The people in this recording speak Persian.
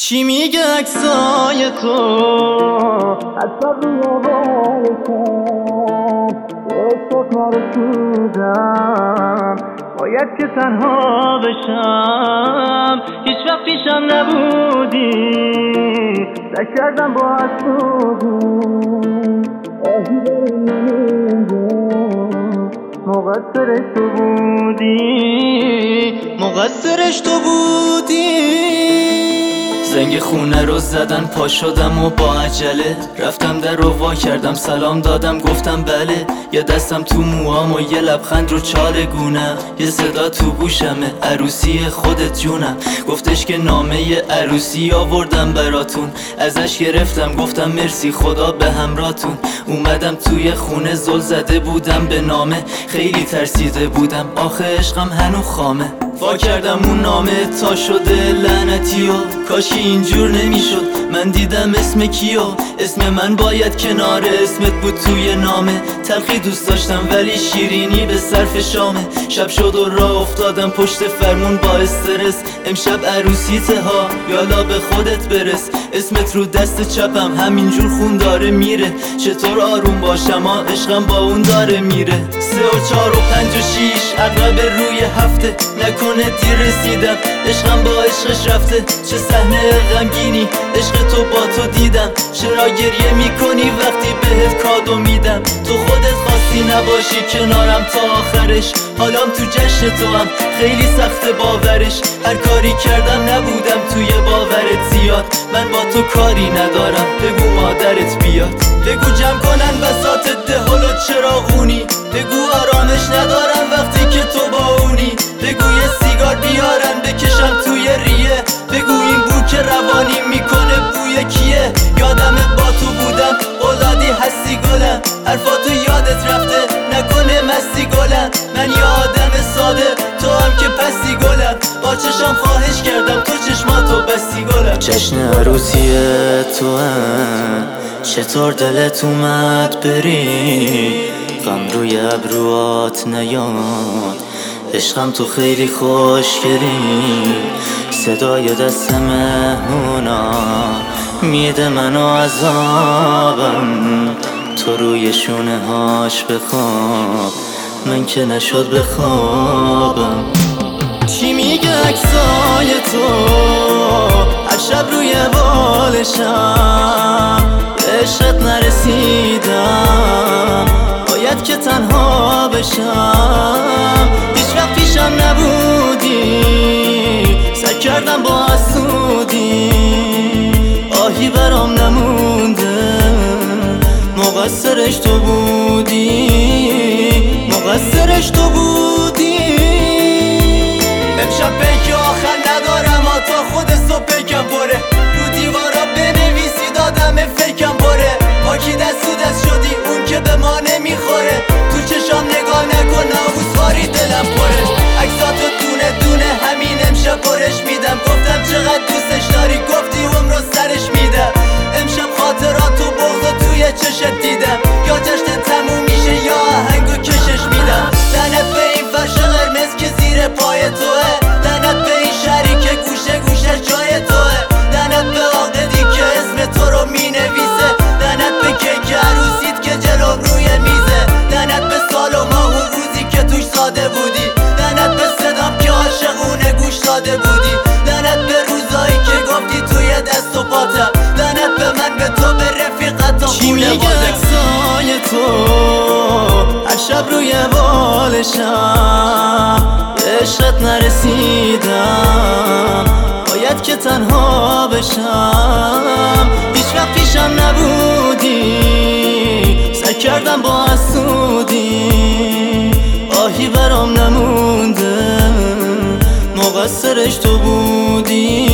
چی میگه عکسای تو حتی روی بالشم عشقت نرسیدم باید که تنها بشم هیچ وقت پیشم نبودی سعی کردم با حسودی آهی مقصرش تو بودی زنگ خونه رو زدن پا شدم و با عجله رفتم در رو وا کردم سلام دادم گفتم بله یه دستم تو موام و یه لبخند رو چال گونم یه صدا تو گوشمه عروسی خودت جونم گفتش که نامه عروسی آوردم براتون ازش گرفتم گفتم مرسی خدا به همراهتون اومدم توی خونه زل زده بودم به نامه خیلی ترسیده بودم آخه عشقم هنو خامه وا کردم اون نامه تا شده لعنتی و کاشی اینجور نمیشد من دیدم اسم کیو اسم من باید کنار اسمت بود توی نامه تلخی دوست داشتم ولی شیرینی به صرف شامه شب شد و راه افتادم پشت فرمون با استرس امشب عروسیته ها یالا به خودت برس اسمت رو دست چپم همینجور خون داره میره چطور آروم باشم عشقم با اون داره میره 3 و 4 و 5 و 6 عقرب روی هفته نکنه دیر رسیدم عشقم با عشقش رفته چه صحنه غمگینی عشق تو با تو دیدم چرا گریه میکنی وقتی بهت کادو میدم تو خودت خواستی نباشی کنارم تا آخرش حالام تو جشن تو هم خیلی سخت باورش هر کاری کردم نبودم توی باورت زیاد من با تو کاری ندارم بگو مادرت بیاد بگو جمع کنن بساط دهل و چراغونی بگو آرامش ندارم وقتی که تو با اونی بگو یه سیگار بیارن بکشم توی ریه بگو این بو که روانی میکنه بوی کیه یادم با تو بودم اولادی هستی گلم حرفاتو یادت رفته نکنه مستی گلم من یه آدم ساده تو هم که پستی گلم با چشم خواهش کردم تو چشماتو بستی گلم جشن عروسی تو هم چطور دلت اومد بری غم روی ابروات نیاد عشقم تو خیلی خوشگلی صدای دست مهمونا میده منو عذابم تو روی شونه هاش بخواب من که نشد بخوابم چی میگه عکسای تو هر شب روی بالشم عشقت نرسیدم باید که تنها بشم هیچ وقت پیشم نبودی سعی کردم با حسودی آهی برام نمونده مقصرش تو بودی امشب پیک آخر ندارم تا خود صبح پیکم پره رو دیوارا بنویسی دادم فیکم پره با کی دست و دست شدی اون که به ما نمیخوره تو چشام نگاه نکن ناموسواری دلم پره عکساتو دونه دونه همین امشب پرش میدم گفتم چقدر دوستش داری گفتی عمرو سرش میدم امشب خاطراتو بغض توی چشت دیدم یا جشن تموم میشه یا آهنگو کشش میدم لعنت به این فرش قرمز که زیر پای توه لعنت به این شهری که گوشه گوشش جای توه لعنت به عاقدی که اسم تو رو مینویسه لعنت به کیک عروسیت که جلوم روی میزه لعنت به سال و ماه و روزی که توش ساده بودی لعنت به صدام که عاشقونه گوش داده بودی لعنت به روزایی که گفتی توی دست و پاتم لعنت به من به تو به رفیقتم چی میگه عکسای تو هر شب روی بالشم عشقت نرسیدم باید که تنها بشم هیچ وقت پیشم نبودی سعی کردم با حسودی آهی برام نمونده مقصرش تو بودی